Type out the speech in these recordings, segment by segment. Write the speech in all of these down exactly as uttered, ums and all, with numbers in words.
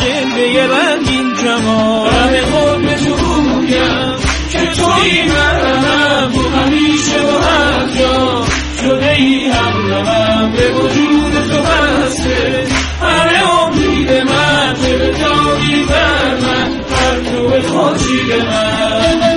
جلوه رنگین کمان همه خود به تو بویم که توی مرمم تو همیشه و هر جا شده ای همرمم به وجود تو بسته همه امید من که به جایی بر من هر تو خورشید من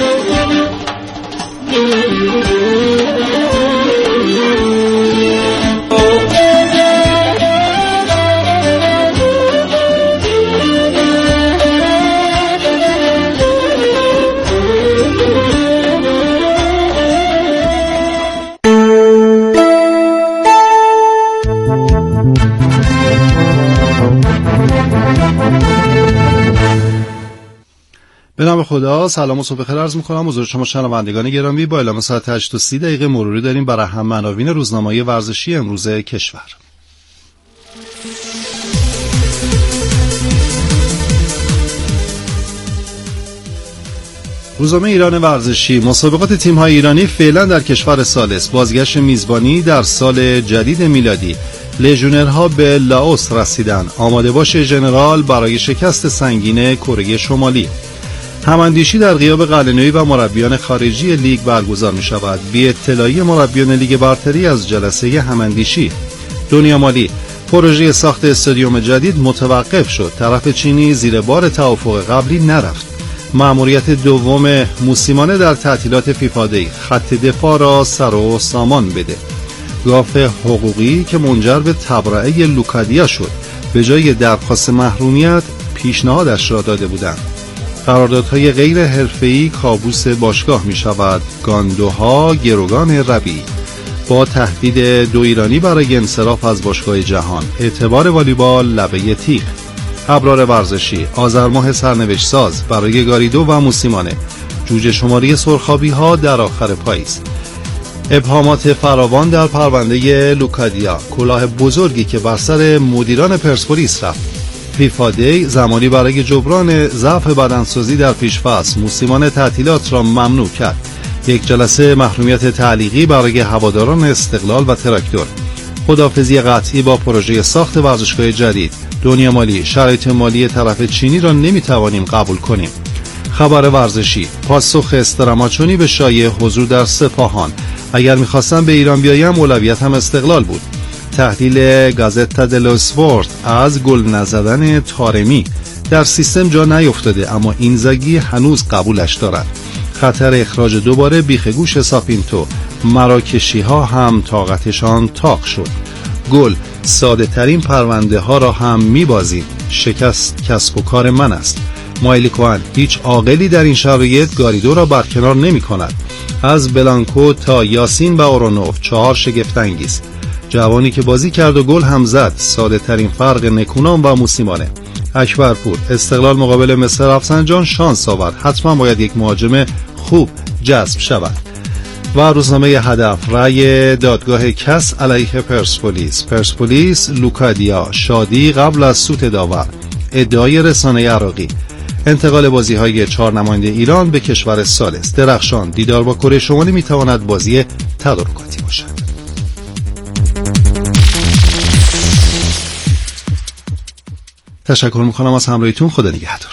به نام خدا. سلام و صبح بخیر عرض می‌کنم حضور شما شنوندگان گرامی. با اعلام ساعت هشت و سی دقیقه مروری داریم بر اهم عناوین روزنامه‌های ورزشی امروز کشور. روزنامه ایران ورزشی: مسابقات تیم‌های ایرانی فعلا در کشور ثالث. بازگشت میزبانی در سال جدید میلادی. لژیونرها به لاوس رسیدن. آماده باش ژنرال برای شکست سنگین کره شمالی. هماندیشی در غیاب قلعه‌نویی و مربیان خارجی لیگ برگزار می شود. بی اطلاعی مربیان لیگ برتری از جلسه هماندیشی. دنیا مالی: پروژه ساخت استادیوم جدید متوقف شد. طرف چینی زیر بار توافق قبلی نرفت. مأموریت دوم موسیمانه در تعطیلات فیفا دی. خط دفاع را سر و سامان بده. گاف حقوقی که منجر به تبرئه لوکادیا شد. به جای درخواست محرومیت پیشنهادش را داده بودند. قراردادهای غیر حرفه‌ای کابوس باشگاه می شود. گاندوها گروگان ربی. با تهدید دو ایرانی برای انصراف از باشگاه جهان. اعتبار والیبال لبه تیغ. ابرار ورزشی: آذر ماه سرنوشت ساز برای گاریدو و موسیمانه. جوجه شماری سرخابی ها در آخر پاییز. ابهامات فراوان در پرونده لوکادیا. کلاه بزرگی که بر سر مدیران پرسپولیس رفت. فیفا دی زمانی برای جبران ضعف بدنسازی در پیش‌فصل. موسیمانه تعطیلات را ممنوع کرد. یک جلسه محرومیت تعلیقی برای هواداران استقلال و تراکتور. خداحافظی قطعی با پروژه ساخت ورزشگاه جدید. دنیا مالی: شرایط مالی طرف چینی را نمیتوانیم قبول کنیم. خبر ورزشی: پاسخ استراماچونی به شایعه حضور در سپاهان. اگر میخواستم به ایران بیایم اولویت هم استقلال بود. تحلیل گازتا دلو اسپورت از گل نزدن طارمی. در سیستم جا نیفتاده اما اینزاگی هنوز قبولش دارد. خطر اخراج دوباره بیخ گوش ساپینتو. مراکشی ها هم طاقتشان تاق شد. گل: ساده ترین پرونده ها را هم میبازیم. شکست کسب و کار من است. مایلی کوهن: هیچ عاقلی در این شرایط گاریدو را برکنار نمی کند. از بلانکو تا یاسین و اورونوف چهار شگفت انگیز. جوانی که بازی کرد و گل هم زد. ساده ترین فرق نکونام و موسیمانه. اکبرپور: استقلال مقابل مصر رفسنجان شانس آورد. حتما باید یک مهاجم خوب جذب شود. و روزنامه هدف: رأی دادگاه کس علیه پرسپولیس. پرسپولیس لوکادیا. شادی قبل از سوت داور. ادعای رسانه عراقی. انتقال بازی‌های چهار نماینده ایران به کشور ثالث. درخشان: دیدار با کره شمالی میتواند بازی تدارکاتی باشد. تشکر میکنم از همراهیتون. خدا نگهدار.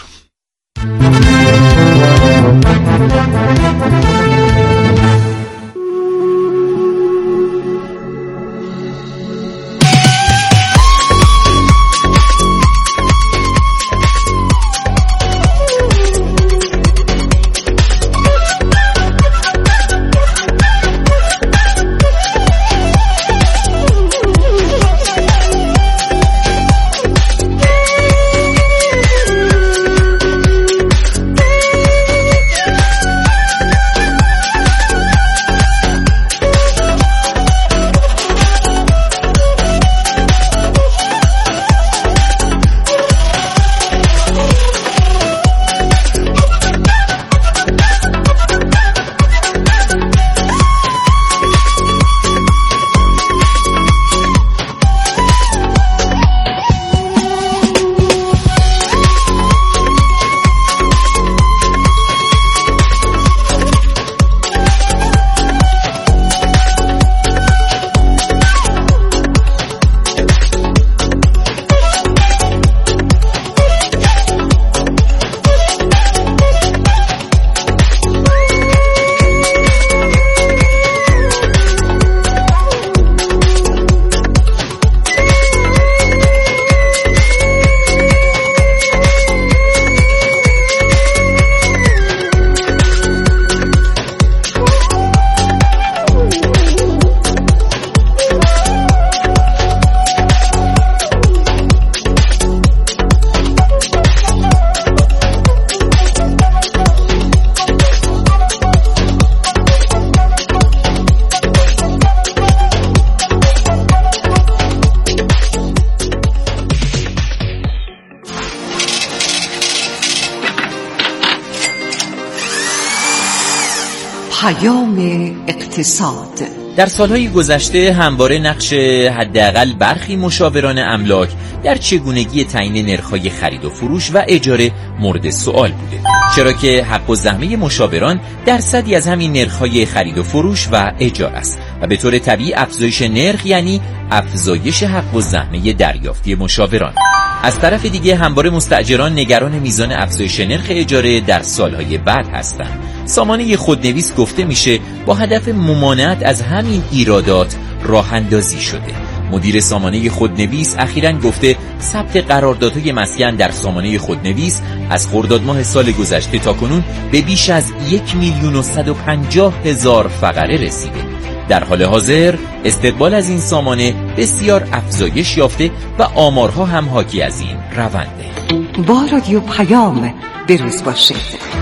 پیام اقتصاد. در سالهای گذشته همواره نقش حداقل برخی مشاوران املاک در چگونگی تعیین نرخ‌های خرید و فروش و اجاره مورد سوال بوده، چرا که حق الزحمه مشاوران درصدی از همین نرخ‌های خرید و فروش و اجاره است و به طور طبیعی افزایش نرخ یعنی افزایش حق الزحمه دریافتی مشاوران. از طرف دیگه همواره مستاجران نگران میزان افزایش نرخ اجاره در سالهای بعد هستند. سامانه خودنویس گفته میشه با هدف ممانعت از همین ایرادات راه اندازی شده. مدیر سامانه خودنویس اخیراً گفته ثبت قراردادهای مسکن در سامانه خودنویس از خرداد ماه سال گذشته تا کنون به بیش از یک میلیون و صد و پنجاه هزار فقره رسیده. در حال حاضر استقبال از این سامانه بسیار افزایش یافته و آمارها هم حاکی از این رونده. با رادیو پیام بروز باشید.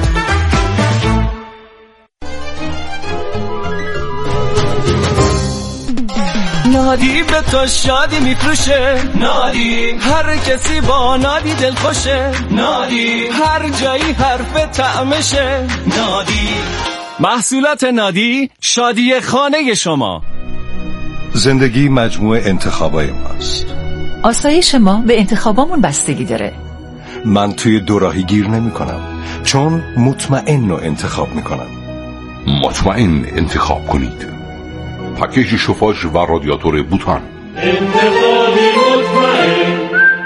نادی به تو شادی میفروشه، نادی هر کسی با نادی دل خوشه، نادی هر جایی حرف طعمشه، نادی محصولات نادی شادی خانه شما. زندگی مجموعه انتخابای ماست. آسایش ما به انتخابامون بستگی داره. من توی دوراهی گیر نمی کنم چون مطمئن رو انتخاب می کنم. مطمئن انتخاب کنید. پکیج شوفاژ و رادیاتور بوتان. انتخابی مطمئن.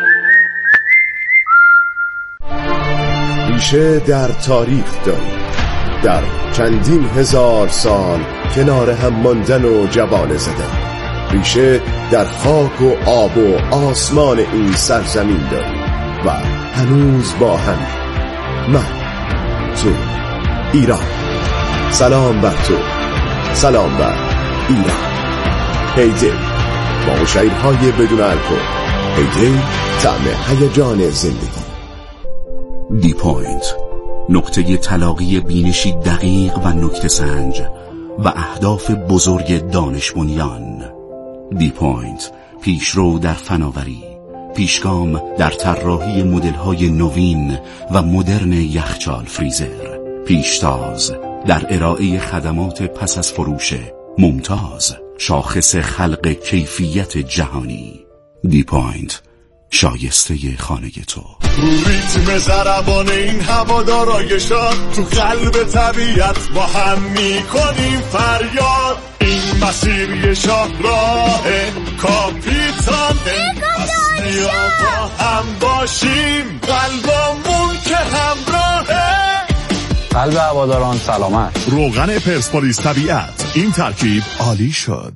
ریشه در تاریخ داریم، در چندین هزار سال کنار هم ماندن و جوانه زدن. ریشه در خاک و آب و آسمان این سرزمین داریم و هنوز با هم. من، تو، ایران. سلام بر تو، سلام بر ایران. هیدی با مشاعرهای بدون الکل. هیدی طعم هیجان زندگی. دی پوینت، نقطه تلاقی بینشی دقیق و نکته سنج و اهداف بزرگ دانش بنیان. دی پوینت، پیشرو در فناوری، پیشگام در طراحی مدل‌های نوین و مدرن یخچال فریزر، پیشتاز در ارائه خدمات پس از فروش ممتاز، شاخص خلق کیفیت جهانی. دی پوینت، شایسته خانه تو. ریتم ضربان این هوادارای شاد تو قلب طبیعت با هم میکنیم فریاد. این مسیر شاه راه کاپیتان اصلی با هم باشیم، قلبمون که همراهه. قلب هواداران سلامت. روغن پرسپولیس طبیعت، این ترکیب عالی شد.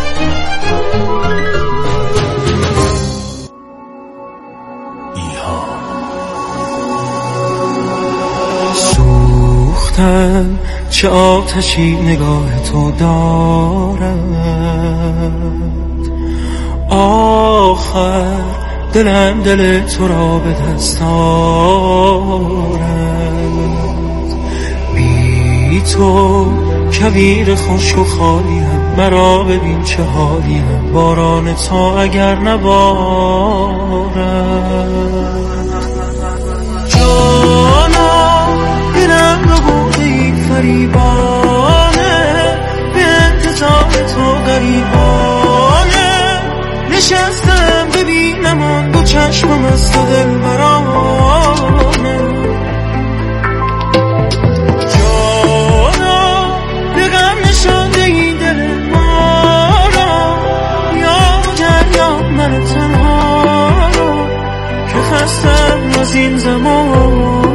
سوختن چه آتشی نگاه تو دارد، آخر دلم دل تو را به دست آرد. بی تو کویر خشک و خالیم، مرا ببین چه حالیم، باران تا اگر نبارد. جانا دلم رو برده این فریبانه، به انتظار تو غریبانه. نشستم ببینم آن دو چشمم از تو دل برانه. جانا به غم نشانده این دل ما را، یا دریا من تنها را که خستم از این زمان.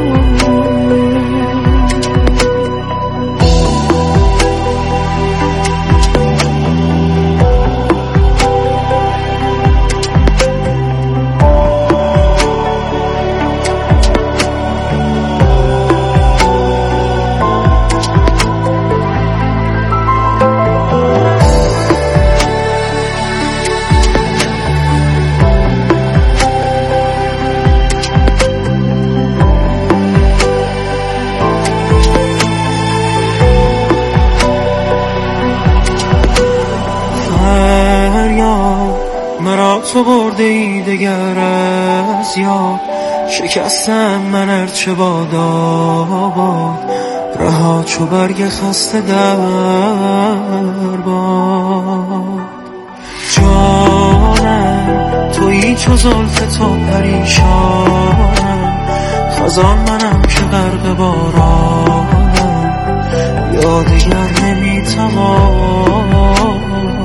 تو برده ای دگر از یاد، شکستم من ارچه باد آباد. رها چو برگ خسته در باد. جانم تویی چو زلف تو پریشانم، خزان منم که غرق بارانم، یا دیگر نمیتوانم.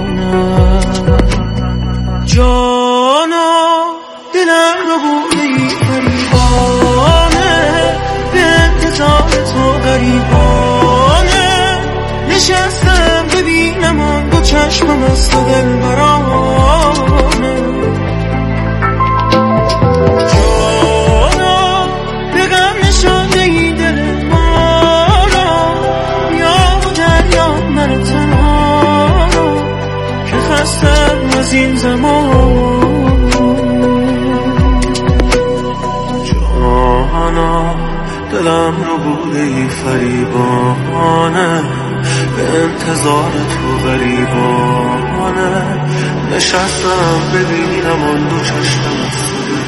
جانا دلم رو بودی فریبانه، به انتظار تو غریبانه، نشستم ببینم آن دو چشمم از تو دل برانه. جانا به غم نشانده ای دل ما را، یا و دریا من تنها را، که خستم از این زمان. جانا دلم رو بوده ای فریبانه، به انتظار تو غریبانه، نشستم ببینم آن دو چشمم از تو دل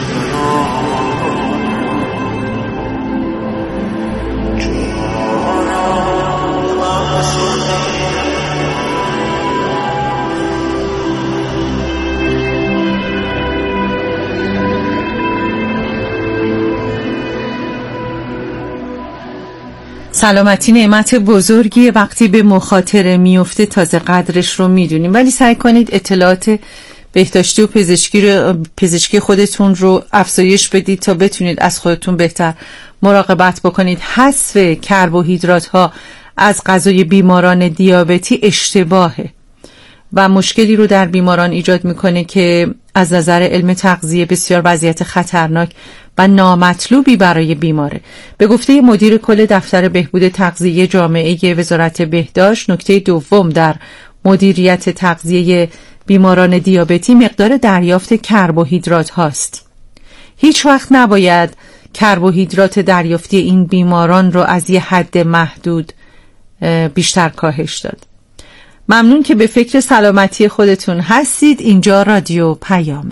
سلامتی نعمت بزرگی، وقتی به مخاطره میفته تازه قدرش رو میدونیم، ولی سعی کنید اطلاعات بهداشتی و پزشکی رو پزشکی خودتون رو افزایش بدید تا بتونید از خودتون بهتر مراقبت بکنید. حذف کربوهیدرات ها از غذای بیماران دیابتی اشتباهه و مشکلی رو در بیماران ایجاد میکنه که از نظر علم تغذیه بسیار وضعیت خطرناک و نامطلوبی برای بیماره. به گفته مدیر کل دفتر بهبود تغذیه جامعه وزارت بهداشت، نکته دوم در مدیریت تغذیه بیماران دیابتی مقدار دریافت کربوهیدرات هاست. هیچ وقت نباید کربوهیدرات دریافتی این بیماران رو از یه حد محدود بیشتر کاهش داد. ممنون که به فکر سلامتی خودتون هستید. اینجا رادیو پیامه.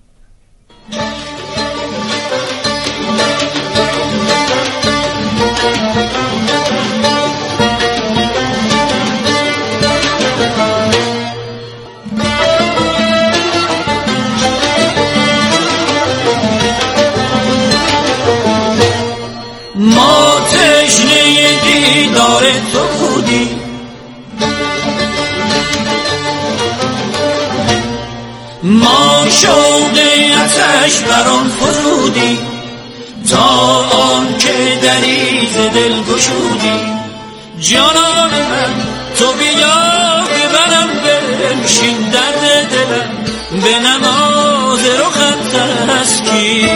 ما تشنه دیدار تو بودیم، ما شوق آتش بران فزودیم، تا آن که دریز دل گشودیم. جانان من تو بیا ببرم بنشین درد دلم، به نماز رخت تسکی.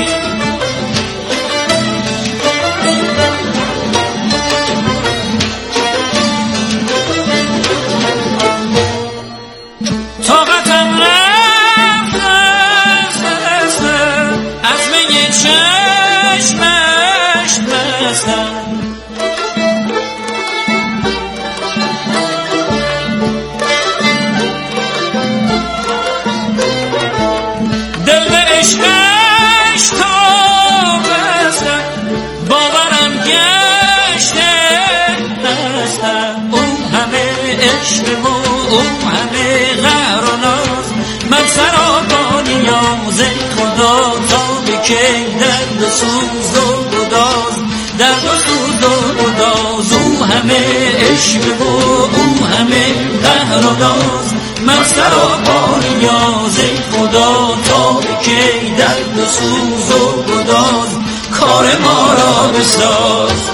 که درد و سوز و گداز، درد و سوز و گداز، او همه عشق و او همه قهر و ناز. من سراپا نیاز ای خدا تا به کی درد و سوز و گداز، کار ما را بساز.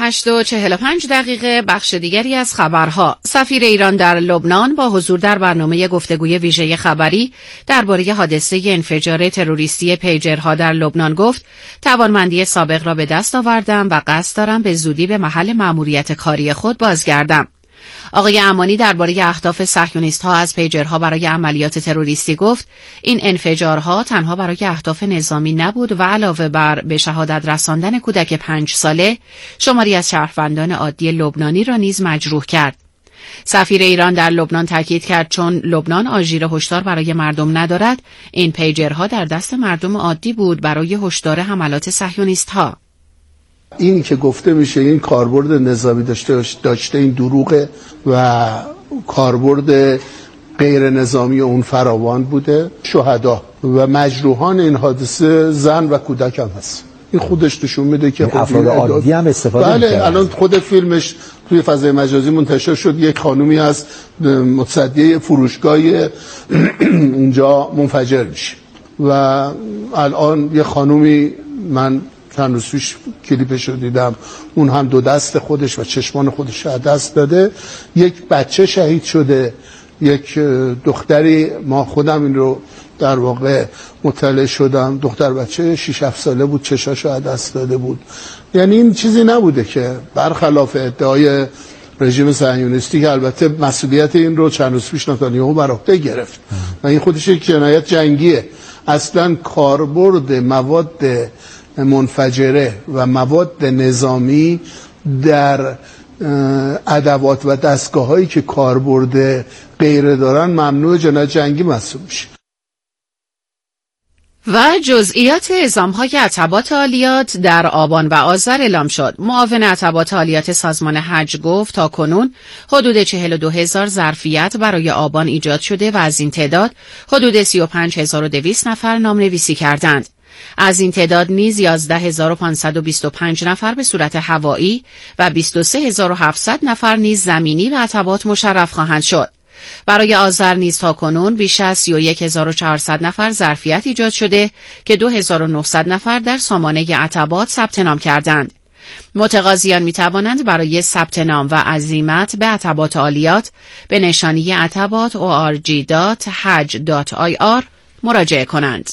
هشت و چهل و پنج دقیقه بخش دیگری از خبرها. سفیر ایران در لبنان با حضور در برنامه گفتگوی ویژه خبری درباره حادثه انفجار تروریستی پیجرها در لبنان گفت توانمندی سابق را به دست آوردم و قصد دارم به زودی به محل مأموریت کاری خود بازگردم. آقای امانی درباره اهداف صهیونیست‌ها از پیجرها برای عملیات تروریستی گفت این انفجارها تنها برای اهداف نظامی نبود و علاوه بر به شهادت رساندن کودک پنج ساله شماری از شهروندان عادی لبنانی را نیز مجروح کرد. سفیر ایران در لبنان تاکید کرد چون لبنان آژیر هشدار برای مردم ندارد این پیجرها در دست مردم عادی بود برای هشدار حملات صهیونیست‌ها. این که گفته میشه این کاربرد نظامی داشته داشته این دروغه و کاربرد غیر نظامی اون فراوان بوده. شهدا و مجروحان این حادثه زن و کودک هم هست. این خودش نشون میده که افراد عادی هم استفاده بله میکنن. الان خود فیلمش توی فضای مجازی منتشر شد. یک خانومی از متصدی فروشگاه اونجا منفجر میشه و الان یه خانومی من چند روز پیش کلیپش رو دیدم اون هم دو دست خودش و چشمان خودش رو دست داده. یک بچه شهید شده، یک دختری ما خودم این رو در واقع مطلع شدم دختر بچه شش هفت ساله بود چشاشو از دست داده بود. یعنی این چیزی نبوده که برخلاف ادعای رژیم صهیونیستی که البته مسئولیت این رو چند روز پیش نتانیاهو بر عهده گرفت و این خودش یک جنایت جنگیه. اصلا کاربرد مواد منفجره و مواد نظامی در ادوات و دستگاه هایی که کاربرد غیر دارن ممنوع جنایت جنگی محسوب میشه. و جزئیات اعزام‌های عتبات عالیات در آبان و آذر اعلام شد. معاون عتبات عالیات سازمان حج گفت تاکنون حدود چهل و دو هزار ظرفیت برای آبان ایجاد شده و از این تعداد حدود سی و پنج هزار و دویست نفر نامنویسی کردند. از این تعداد نیز یازده هزار و پانصد و بیست و پنج نفر به صورت هوایی و بیست و سه هزار و هفتصد نفر نیز زمینی به عتبات مشرف خواهند شد. برای آذر نیز تاکنون بیش از سی و یک هزار و چهارصد نفر ظرفیت ایجاد شده که دو هزار و نهصد نفر در سامانه عتبات ثبت نام کردند. متقاضیان می توانند برای ثبت نام و عزیمت به عتبات عالیات به نشانی عتبات او آر جی دات حج دات آی آر مراجعه کنند.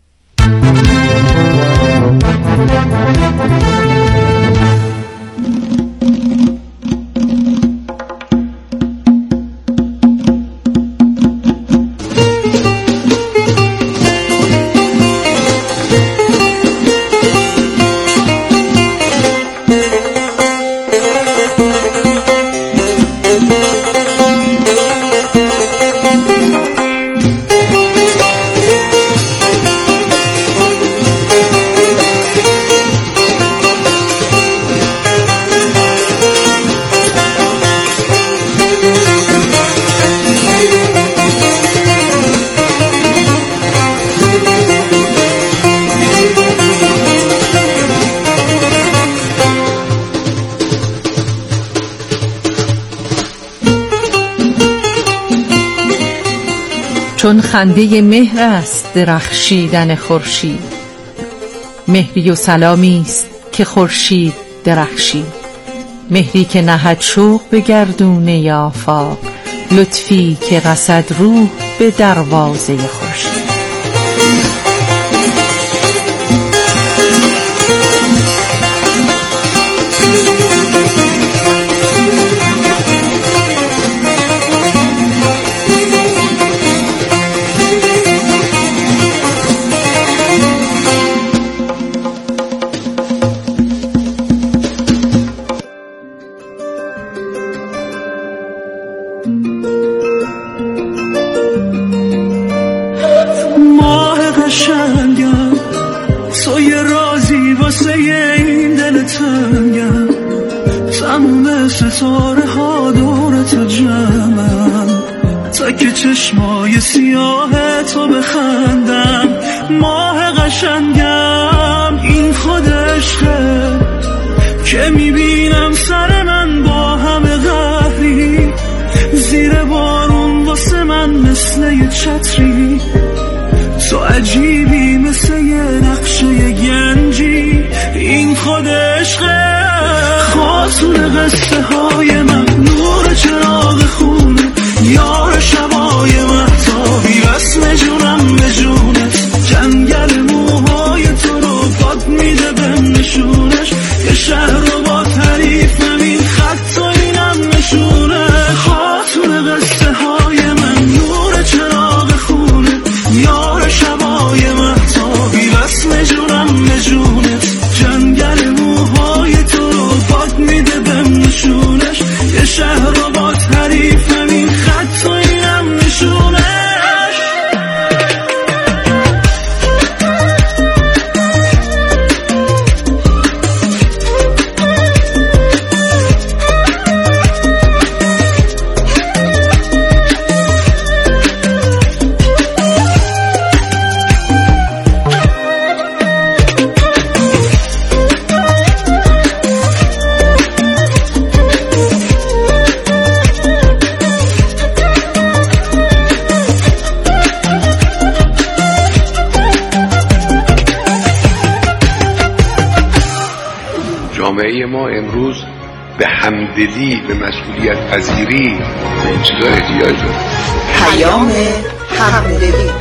چون خنده مهر است درخشیدن خورشید، مهری و سلامی است که خورشید درخشید، مهری که نهد شوق به گردونه آفاق، لطفی که رسد روح به دروازه خورشید. ستاره ها دور تو جمعم تا که چشمای سیاه تو بخندم. ماه قشنگم این خود عشقه که میبینم سر من با همه قهری، زیر بارون واسه من مثل یه چتری، تو عجیبی مثل یه نقشه گنجی. این خود شد عشق خاتون قصه های من، نور چراغ خونه، یار شبای مهتابی، رسم جونم به جونت، جنگل موهای تو رو باد میده به نشونش، یه شهر رو با تعریف نمین خط و اینم نشونه. خاتون قصه های من، نور چراغ خونه، یار شبای مهتابی، رسم جونم به جونت، جنگل موهای تو رو باد میده به نشونش، یه شهر رو با تعریف نمین خط و اینم نشونش. جامعه ما امروز به همدلی، به مسئولیت پذیری به این چیزا احتیاج داره. پیام همدلی.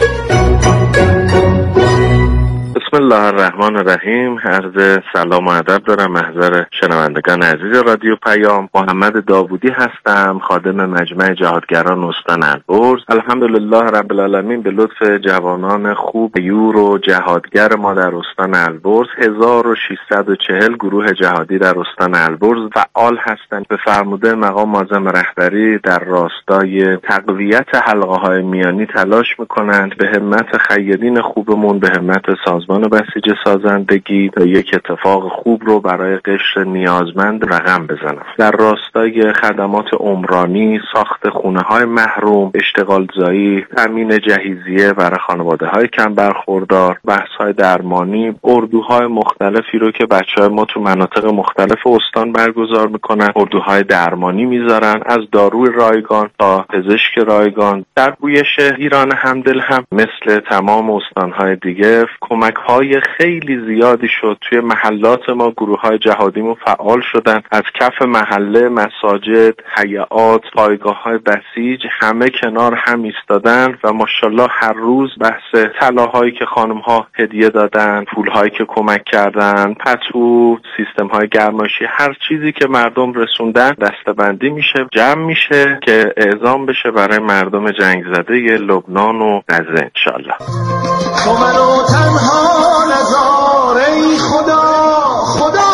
بسم الله الرحمن الرحیم. عرض سلام و ادب دارم محضر شنوندگان عزیز رادیو پیام. محمد داوودی هستم، خادم مجمع جهادگران استان البرز. الحمدلله رب العالمین به لطف جوانان خوب یور و جهادگر ما در استان البرز هزار و ششصد و چهل گروه جهادی در استان البرز فعال هستند. به فرموده مقام معظم رهبری در راستای تقویت حلقه‌های میانی تلاش می‌کنند. به همت خیرین خوبمون، به همت سازمان بسیج سازندگی تا یک اتفاق خوب رو برای قشر نیازمند رقم بزنم. در راستای خدمات عمرانی، ساخت خونه‌های محروم، اشتغال زایی، تامین جهیزیه برای خانواده‌های کم برخوردار، بحث‌های درمانی، اردوهای مختلفی رو که بچه‌های ما تو مناطق مختلف استان برگزار می‌کنن، اردوهای درمانی می‌ذارن، از داروی رایگان تا پزشک رایگان. در گویش ایران همدل هم مثل تمام استان‌های دیگه کمک‌های خیلی زیادی شد. توی محلات ما گروه‌های جهادیمون فعال شدن، از کف محله، مساجد، حیات، پایگاه‌های بسیج همه کنار هم ایستادن و ماشاءالله هر روز بحث طلاهایی که خانم‌ها هدیه دادن، پول‌هایی که کمک کردن، پتو، سیستم‌های گرمایشی، هر چیزی که مردم رسوندن دسته‌بندی میشه، جمع میشه که اعزام بشه برای مردم جنگ زده لبنان و غزه انشالله. تو منو تنها نذار ای خدا خدا.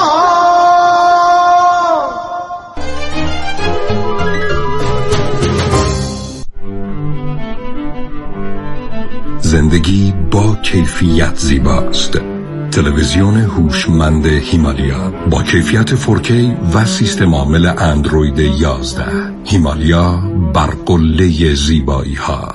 زندگی با کیفیت زیباست. تلویزیون هوشمند هیمالیا با کیفیت فور کی و سیستم عامل اندروید یازده. هیمالیا بر قله زیبایی ها.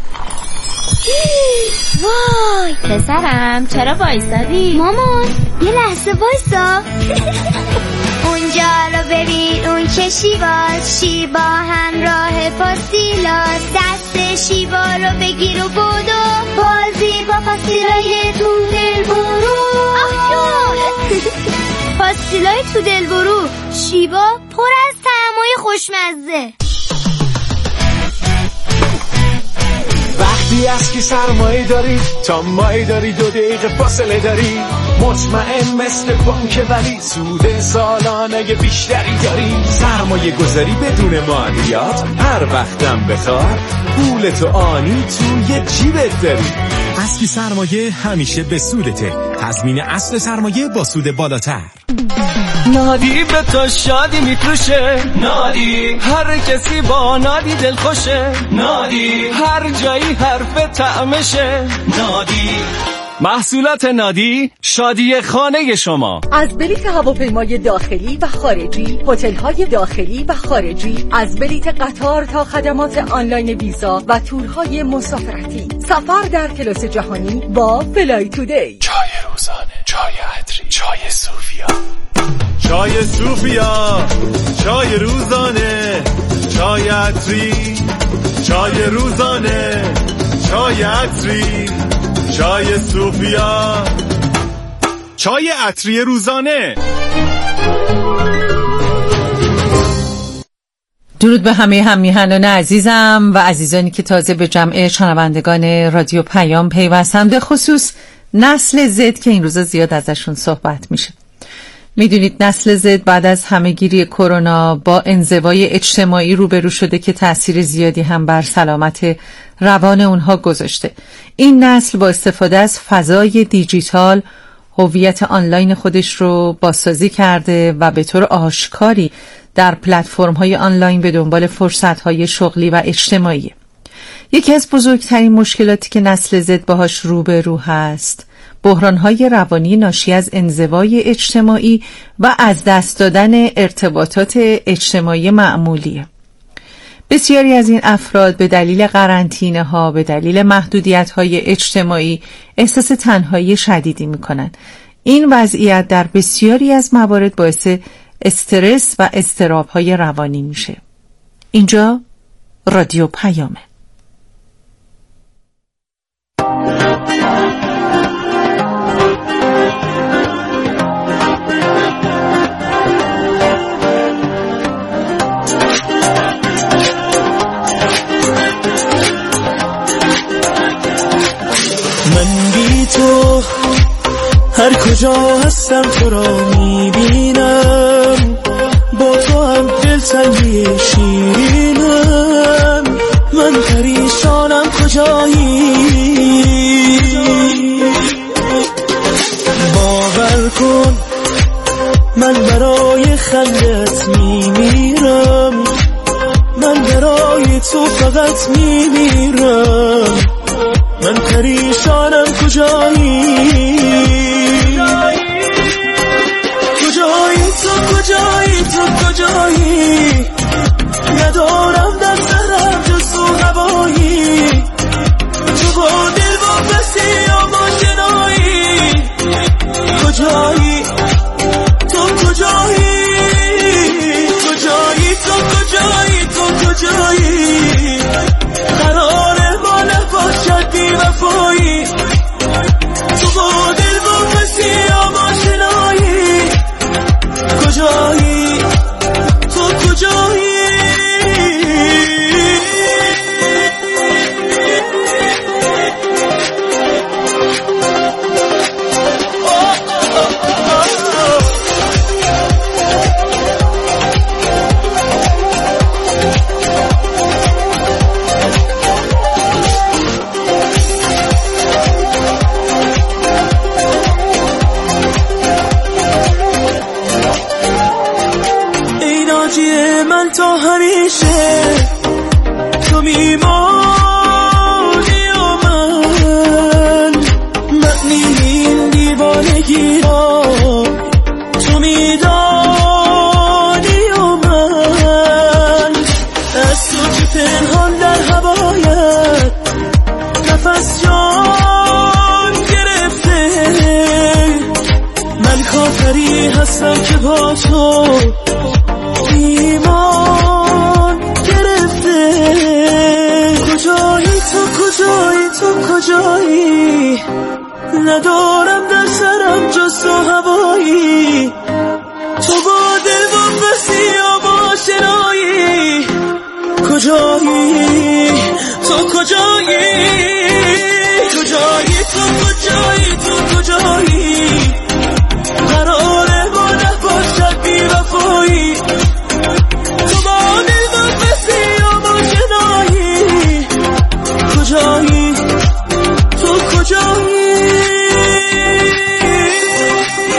وای پسرم چرا وایسادی؟ مامان یه لحظه وایسا. اونجا رو ببین، اون که شیواست، شیبا همراه پاستیلاست، دست شیبا رو بگیر و بدو، بازی با پاستیلای تو دل برو. پاستیلای تو دل برو، شیبا پر از طعمای خوشمزه. وقتی از که سرمایه داری، تا مایی داری، دو دقیقه فاصله داری، مطمئن مثل بانک ولی سود سالانه بیشتری داری. سرمایه گذاری بدون مالیات، هر وقتم بخواد پولتو آنی توی جیبت داری. از که سرمایه همیشه به سودته. تضمین اصل سرمایه با سود بالاتر. نادی به تو شادی میفروشه، نادی هر کسی با نادی دل خوشه، نادی هر جایی حرف طعمشه، نادی محصولات نادی شادی خانه شما. از بلیت هواپیمای داخلی و خارجی، هتل‌های داخلی و خارجی، از بلیت قطار تا خدمات آنلاین ویزا و تورهای مسافرتی، سفر در کلاس جهانی با فلای تودی. چای روزانه، چای عطری، چای صوفیا. چای صوفیا، چای روزانه، چای عطری، چای روزانه، چای عطری، چای صوفیا. چای عطری روزانه. درود به همه هم میهنان عزیزم و عزیزانی که تازه به جمع شنوندگان رادیو پیام پیوستند، به خصوص نسل زد که این روزا زیاد ازشون صحبت میشه. میدونید نسل زد بعد از همهگیری کرونا با انزوای اجتماعی روبرو شده که تأثیر زیادی هم بر سلامت روان اونها گذاشته. این نسل با استفاده از فضای دیجیتال هویت آنلاین خودش رو بازسازی کرده و به طور آشکاری در پلتفرم‌های آنلاین به دنبال فرصت‌های شغلی و اجتماعی. یکی از بزرگترین مشکلاتی که نسل زد باهاش روبرو هست، بحران‌های روانی ناشی از انزوای اجتماعی و از دست دادن ارتباطات اجتماعی معمولیه. بسیاری از این افراد به دلیل قرنطینه ها، به دلیل محدودیت های اجتماعی احساس تنهایی شدیدی میکنن. این وضعیت در بسیاری از موارد باعث استرس و اضطراب های روانی میشه. اینجا رادیو پیامه. تو هر کجا هستم تو را میبینم، با تو هم دلتنگی شیرینم. من پریشانم کجایی، باور کن من برای خندت میمیرم، من برای تو فقط میمیرم. من پریشانم کجایی، کجایی تو، کجایی تو، کجایی؟ ندارم در سرم جز تو هوایی، تو با دل واپسی یا با شنایی. کجایی تو، کجایی؟ کجایی تو، کجایی تو، کجایی؟ قراره ما نباشد بی وفایی، تو با دل واپسی یا با شنایی. کجایی تو، کجایی؟ من تا همیشه تو میمانی و من، معنی این دیوانگی را تو میدانی و من. از تو که پنهان در هوایت نفس جان گرفته، من کافری هستم که با تو ایمان گرفته. کجایی تو، کجایی تو، کجایی؟ ندارم در سرم جز تو هوا،